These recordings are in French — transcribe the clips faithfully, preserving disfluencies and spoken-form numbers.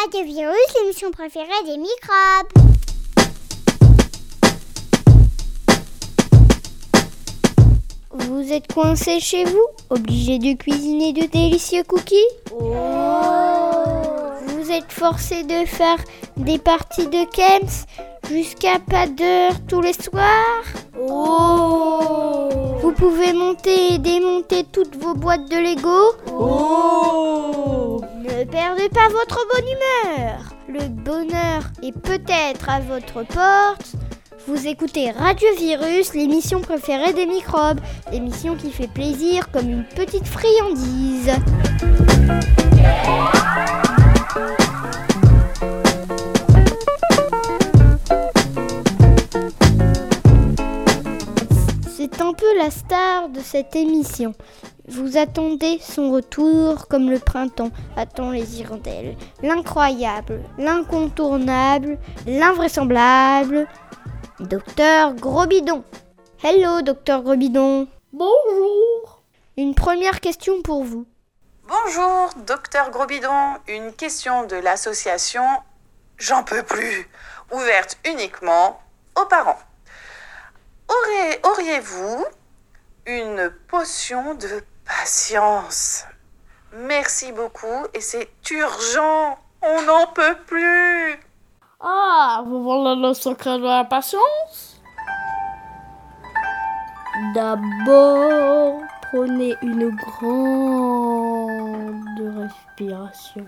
Radiovirus, l'émission préférée des microbes. Vous êtes coincé chez vous, obligé de cuisiner de délicieux cookies? Oh. Vous êtes forcé de faire des parties de Kems jusqu'à pas d'heure tous les soirs? Oh. Vous pouvez monter et démonter toutes vos boîtes de Lego? Oh. Ne perdez pas votre bonne humeur. Le bonheur est peut-être à votre porte. Vous écoutez Radiovirus, l'émission préférée des microbes, l'émission qui fait plaisir comme une petite friandise. C'est un peu la star de cette émission. Vous attendez son retour comme le printemps attend les hirondelles. L'incroyable, l'incontournable, l'invraisemblable. Docteur Grosbidon. Hello, Docteur Grosbidon. Bonjour. Une première question pour vous. Bonjour, Docteur Grosbidon. Une question de l'association J'en peux plus, ouverte uniquement aux parents. Aurez, auriez-vous une potion de patience? Merci beaucoup et c'est urgent. On n'en peut plus. Ah, vous voulez le secret de la patience? D'abord, prenez une grande respiration.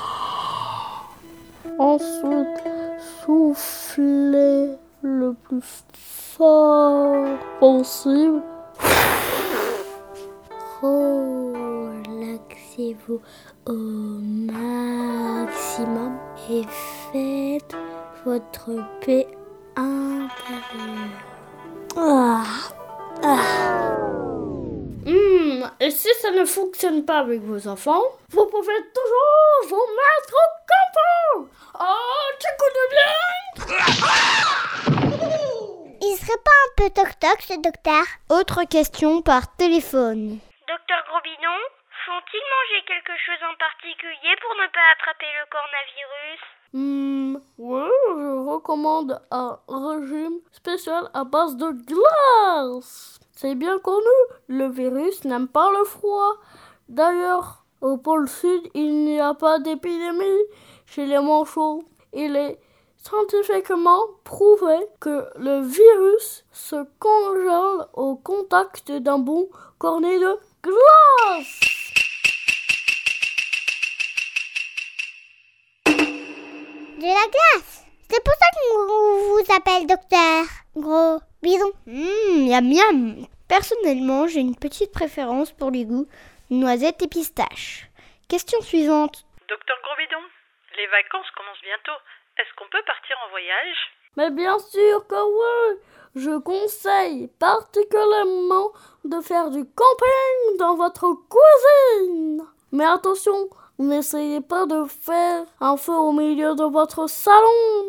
Ensuite, soufflez le plus fort possible. Relaxez-vous au maximum et faites votre paix intérieure. Ah. Ah. Mmh, et si ça ne fonctionne pas avec vos enfants, vous pouvez toujours vous mettre au camping. Oh, tu connais bien. Il serait pas un peu toc-toc, ce docteur? Autre question par téléphone. Docteur Grosbidon, faut-il manger quelque chose en particulier pour ne pas attraper le coronavirus? Hmm, oui, je recommande un régime spécial à base de glace. C'est bien connu, le virus n'aime pas le froid. D'ailleurs, au pôle sud, il n'y a pas d'épidémie chez les manchots. Il est scientifiquement prouvé que le virus se congèle au contact d'un bon cornet de glace. De la glace. C'est pour ça qu'on vous appelle docteur Grosbidon. Hum, miam miam. Personnellement, j'ai une petite préférence pour les goûts noisettes et pistaches. Question suivante. Docteur Grosbidon, les vacances commencent bientôt. Est-ce qu'on peut partir en voyage? Mais bien sûr que oui. Je conseille particulièrement de faire du camping dans votre cuisine. Mais attention, n'essayez pas de faire un feu au milieu de votre salon.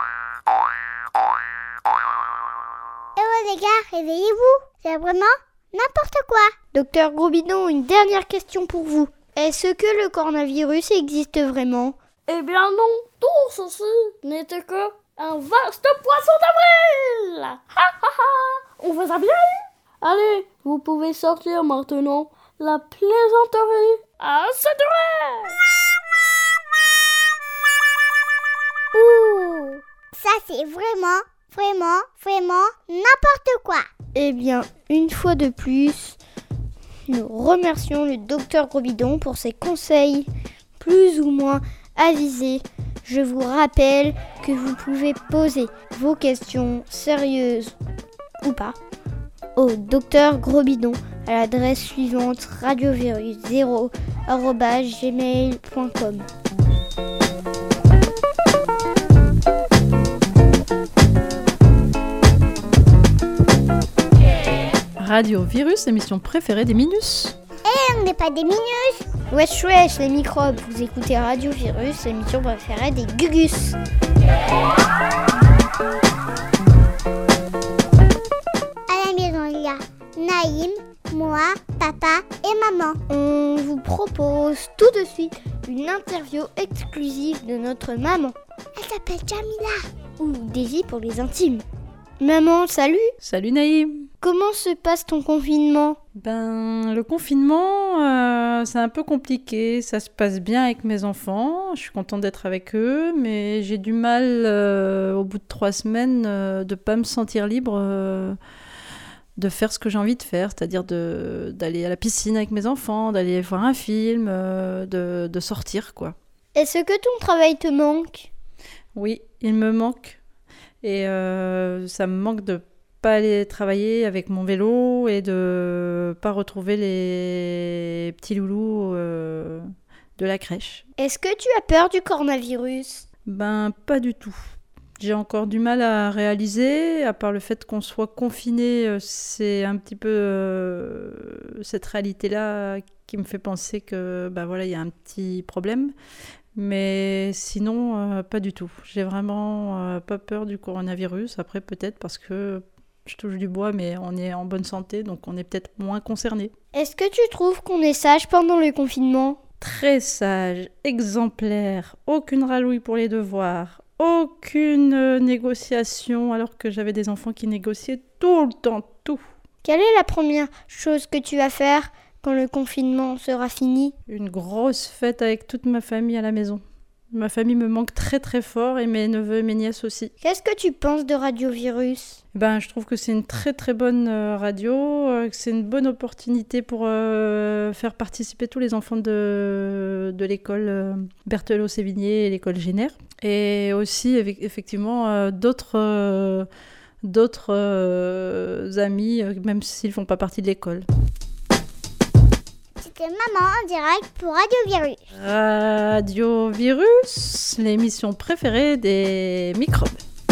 Eh oh les gars, réveillez-vous. C'est vraiment n'importe quoi. Docteur Grosbidon, une dernière question pour vous. Est-ce que le coronavirus existe vraiment? Eh bien non, tout ceci n'était que un vaste poisson d'avril. Ha ha ha. On vous a bien eu. Allez, vous pouvez sortir maintenant. La plaisanterie a sa durée. Ouh, ça c'est vraiment, vraiment, vraiment n'importe quoi. Eh bien, une fois de plus, nous remercions le docteur Grosbidon pour ses conseils plus ou moins avisés. Je vous rappelle que vous pouvez poser vos questions sérieuses ou pas au docteur Grosbidon à l'adresse suivante radiovirus zéro arobase gmail point com. Radiovirus, émission préférée des Minus. Eh, on n'est pas des minus. Wesh wesh les microbes, vous écoutez Radiovirus, l'émission préférée des Gugus. À la maison, il y a Naïm, moi, papa et maman. On vous propose tout de suite une interview exclusive de notre maman. Elle s'appelle Jamila. Ou Daisy pour les intimes. Maman, salut. Salut Naïm. Comment se passe ton confinement ? Ben, le confinement, euh, c'est un peu compliqué. Ça se passe bien avec mes enfants. Je suis contente d'être avec eux, mais j'ai du mal, euh, au bout de trois semaines, euh, de ne pas me sentir libre euh, de faire ce que j'ai envie de faire, c'est-à-dire de, d'aller à la piscine avec mes enfants, d'aller voir un film, euh, de, de sortir, quoi. Est-ce que ton travail te manque ? Oui, il me manque. Et euh, ça me manque de pas aller travailler avec mon vélo et de pas retrouver les petits loulous euh, de la crèche. Est-ce que tu as peur du coronavirus ? Ben, pas du tout. J'ai encore du mal à réaliser, à part le fait qu'on soit confiné, c'est un petit peu euh, cette réalité-là qui me fait penser que ben voilà, il y a un petit problème. Mais sinon, euh, pas du tout. J'ai vraiment euh, pas peur du coronavirus. Après, peut-être parce que je touche du bois, mais on est en bonne santé, donc on est peut-être moins concernés. Est-ce que tu trouves qu'on est sage pendant le confinement ? Très sage, exemplaire, aucune ralouille pour les devoirs, aucune euh, négociation, alors que j'avais des enfants qui négociaient tout le temps, tout. Quelle est la première chose que tu vas faire quand le confinement sera fini ? Une grosse fête avec toute ma famille à la maison. Ma famille me manque très très fort et mes neveux et mes nièces aussi. Qu'est-ce que tu penses de Radio Virus ? Ben, je trouve que c'est une très très bonne euh, radio, euh, que c'est une bonne opportunité pour euh, faire participer tous les enfants de, de l'école euh, Berthelot-Sévigné et l'école Génère. Et aussi eff- effectivement euh, d'autres, euh, d'autres euh, amis, euh, même s'ils ne font pas partie de l'école. C'était Maman en direct pour Radio Virus. Radio Virus, l'émission préférée des microbes.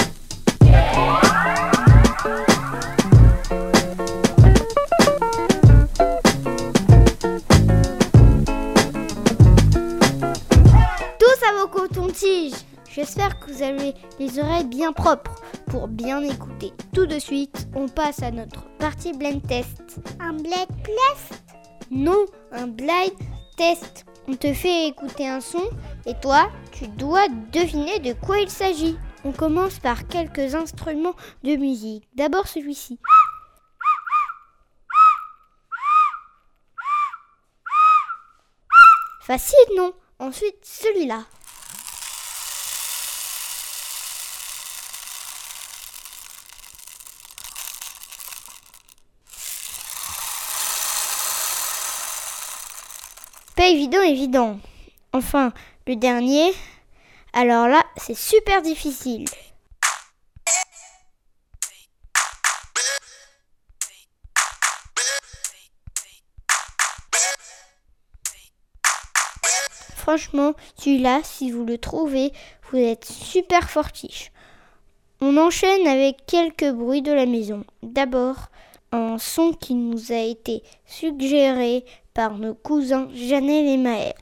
Tous à vos cotons-tiges ! J'espère que vous avez les oreilles bien propres pour bien écouter. Tout de suite, on passe à notre partie blind test. Un blind test ? Non, un blind test. On te fait écouter un son et toi, tu dois deviner de quoi il s'agit. On commence par quelques instruments de musique. D'abord celui-ci. Facile, non ? Ensuite, celui-là. Pas évident, évident. Enfin, le dernier. Alors là, c'est super difficile. Franchement, celui-là, si vous le trouvez, vous êtes super fortiche. On enchaîne avec quelques bruits de la maison. D'abord, un son qui nous a été suggéré par nos cousins Janelle et Maël.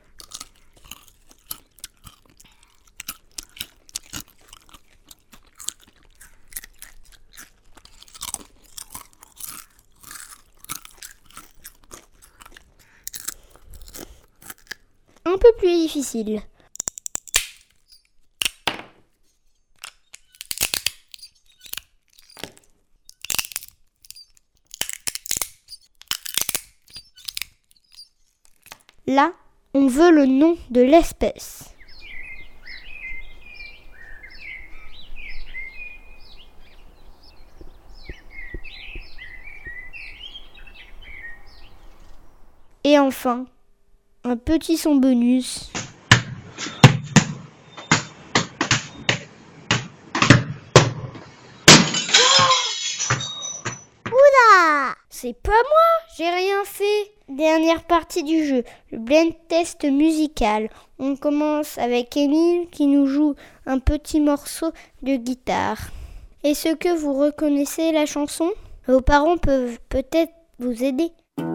Un peu plus difficile. Là, on veut le nom de l'espèce. Et enfin, un petit son bonus. Oula! C'est pas moi, j'ai rien fait. Dernière partie du jeu, le blind test musical. On commence avec Émile qui nous joue un petit morceau de guitare. Est-ce que vous reconnaissez la chanson ? Vos parents peuvent peut-être vous aider.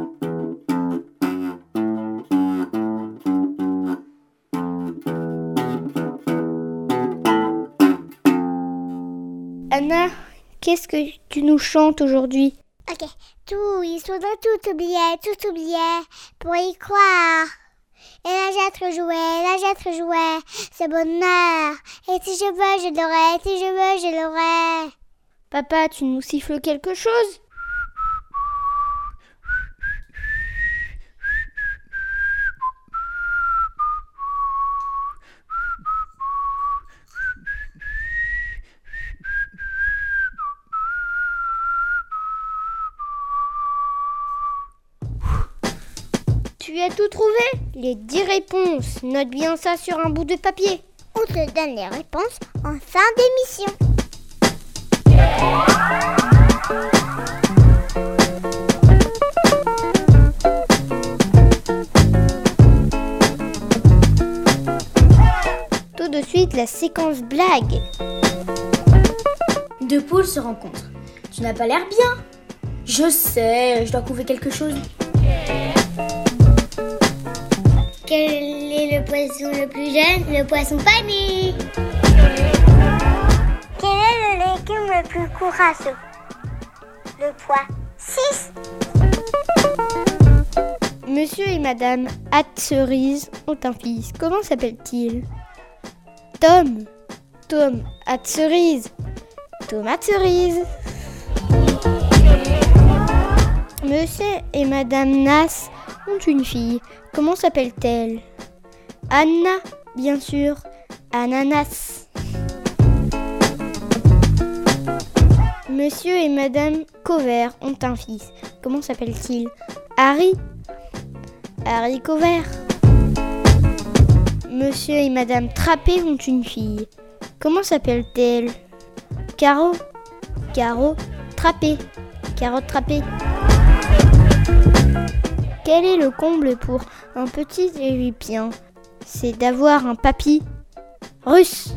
Anna, qu'est-ce que tu nous chantes aujourd'hui ? Ok, tout, il faudra tout oublier, tout oublier pour y croire. Et là j'ai trop joué, là j'ai trop joué. C'est bonheur. Et si je veux, je l'aurai. Si je veux, je l'aurai. Papa, tu nous siffles quelque chose ? Tu as tout trouvé ? Les dix réponses. Note bien ça sur un bout de papier. On te donne les réponses en fin d'émission. Tout de suite, la séquence blague. Deux poules se rencontrent. Tu n'as pas l'air bien. Je sais, je dois trouver quelque chose. Quel est le poisson le plus jeune ? Le poisson pané. Quel est le légume le plus courageux ? Le pois six. Monsieur et Madame Hâte-Cerise ont un fils. Comment s'appelle-t-il ? Tom. Tom Hâte-Cerise. Tomate cerise. Monsieur et Madame Nas ont une fille. Comment s'appelle-t-elle ? Anna, bien sûr. Ananas. Monsieur et Madame Covert ont un fils. Comment s'appelle-t-il ? Harry. Harry Covert. Monsieur et Madame Trappé ont une fille. Comment s'appelle-t-elle ? Caro. Caro Trappé. Carotte Trappé. Quel est le comble pour un petit égyptien ? C'est d'avoir un papy russe.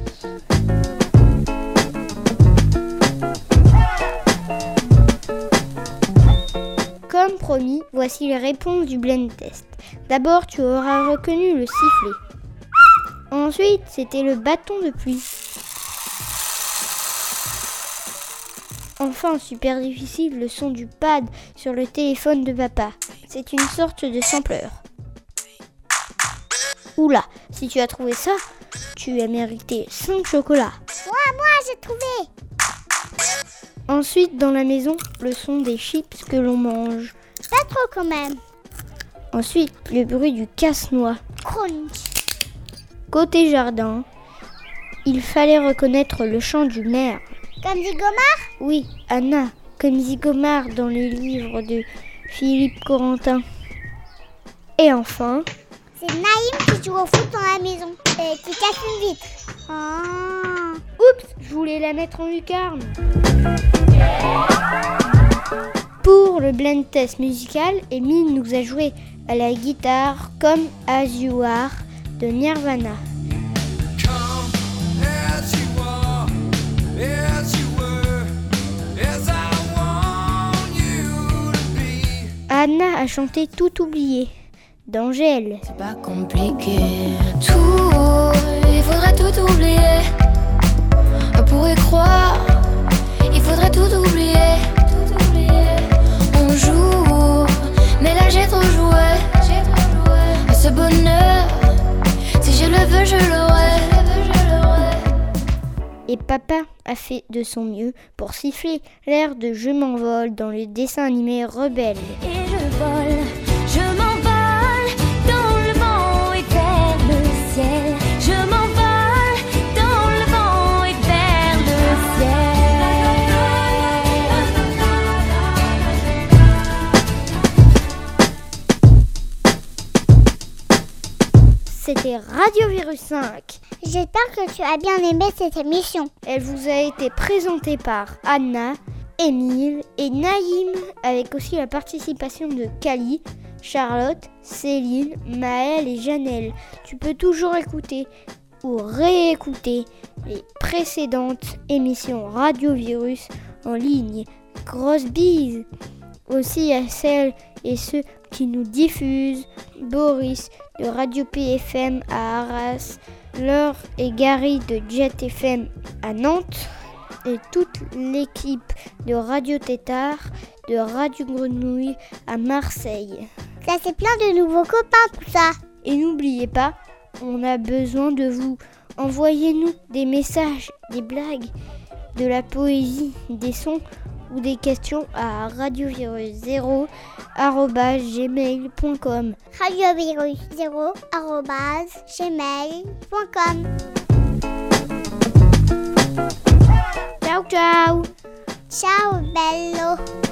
Comme promis, voici les réponses du blind test. D'abord, tu auras reconnu le sifflet. Ensuite, c'était le bâton de pluie. Enfin, super difficile, le son du pad sur le téléphone de papa. C'est une sorte de sampleur. Oula, si tu as trouvé ça, tu as mérité cinq chocolats. Moi, moi, j'ai trouvé. Ensuite, dans la maison, le son des chips que l'on mange. Pas trop quand même. Ensuite, le bruit du casse-noix. Crunch. Côté jardin, il fallait reconnaître le chant du merle. Comme Zigomar ? Oui, Anna, comme Zigomar dans le livre de Philippe Corentin. Et enfin, c'est Naïm qui joue au foot dans la maison et qui casse une vitre. Ah. Oups, je voulais la mettre en lucarne. Pour le blind test musical, Émile nous a joué à la guitare Come As You Are de Nirvana. Anna a chanté Tout oublié d'Angèle. C'est pas compliqué. Tout, il faudrait tout oublier. On pourrait croire, il faudrait tout oublier. Tout oublier. On joue, mais là j'ai trop joué. J'ai trop joué. Ce bonheur, si je le veux, je l'aurai. Et papa a fait de son mieux pour siffler l'air de Je m'envole dans le dessin animé Rebelle. Et je vole, je m'envole dans le vent et vers le ciel. Je m'envole dans le vent et vers le ciel. C'était Radio Virus cinq. J'espère que tu as bien aimé cette émission. Elle vous a été présentée par Anna, Émile et Naïm, avec aussi la participation de Kali, Charlotte, Céline, Maëlle et Janelle. Tu peux toujours écouter ou réécouter les précédentes émissions Radio Virus en ligne. Grosse bise aussi à celles et ceux qui nous diffusent. Boris de Radio P F M à Arras, Laure et Gary de Jet F M à Nantes et toute l'équipe de Radio Tétard de Radio Grenouille à Marseille. Ça c'est plein de nouveaux copains tout ça. Et n'oubliez pas, on a besoin de vous. Envoyez-nous des messages, des blagues, de la poésie, des sons ou des questions à radiovirus zéro arobase gmail point com. radiovirus zéro arobase gmail point com. Ciao ciao. Ciao bello.